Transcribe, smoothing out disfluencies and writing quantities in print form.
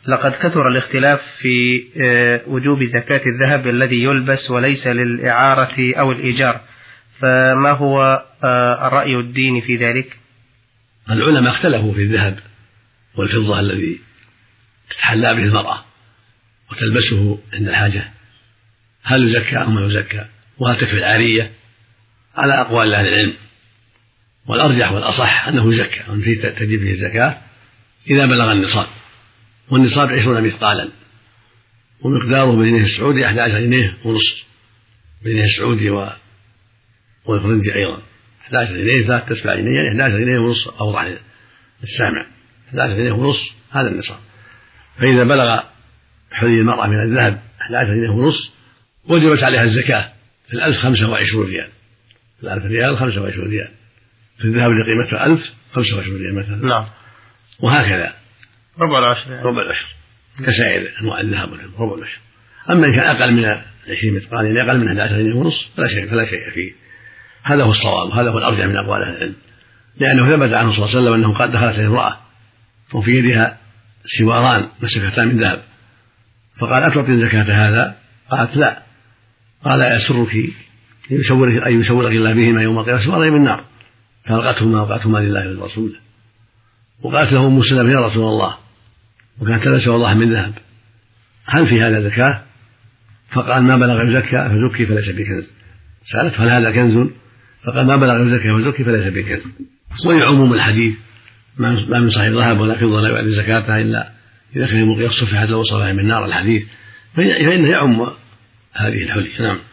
لقد كثر الاختلاف في وجوب زكاة الذهب الذي يلبس وليس للإعارة أو الإيجار، فما هو الرأي الديني في ذلك؟ العلماء اختلفوا في الذهب والفضة الذي تتحلى به المرأة وتلبسه عند الحاجة، هل يزكى أو ما يزكى، وهل تكفي العارية؟ على أقوال أهل العلم، والأرجح والأصح أنه يزكى، وأن فيه تجب فيه الزكاة إذا بلغ النصاب، والنصاب 20 مثقالا، ومقداره بالجنيه السعودي 11 جنيه ونصف، بالجنيه السعودي والفرنجي أيضا 11 جنيه 3 جنيه، يعني 11 جنيه ونصف أوضح السامع، 11 جنيه ونصف هذا النصاب. فإذا بلغ حلي المرأة من الذهب 11 جنيه ونصف وجبت عليها الزكاة في 1000 25 ريال، في 1000 ريال 25 ريال، في الذهب اللي قيمته 1000 25 ريال مثلا. نعم. وهكذا ربع العشر يعني. ربع العشر كسائر أنواع الذهب والفضة، ربع العشر. أما إن كان أقل من 20 مثقال، يعني أقل من 11 جنيه ونصف، فلا شيء فيه. هذا هو الصواب، هذا هو الأرجح من أقوال أهل العلم، لأنه ثبت عنه صلى الله عليه وسلم أنه قد دخلت عليه امرأة وفي يدها سواران مسكتان من ذهب، فقال أتعطين زكاة هذا؟ قالت لا. قال أيسرك أن يشورك الله بهما يوم القيامة سوارين من نار، فألقتهما وقعتهما لله ولرسوله. وقالت له أم سلمة يا رسول الله، وكانت تلبس والله من ذهب، هل في هذا زكاة؟ فقال ما بلغ يزكى فزكي فليس بكنز. سألت هل هذا كنز؟ فقال ما بلغ يزكى فزكي فليس بكنز. ولعموم الحديث ما من صاحب ذهب ولا فضة لا يؤدي زكاتها إلا إذا كان يوم القيامة صفحت له صفحة من نار الحديث، فإنه يعم هذه الحلي. نعم.